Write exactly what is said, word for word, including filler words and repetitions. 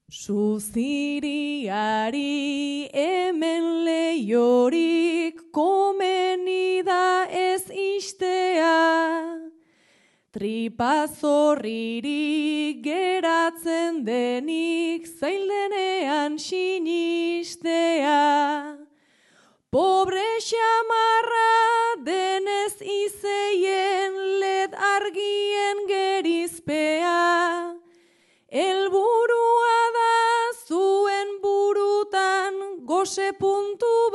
Zuziriari hemen leiorik komeni da ez istea, tripazorririk geratzen denik zail denean sinistea. Pobre xamarra denez izeien led argien gerizpea, helburua da zuen burutan gose puntu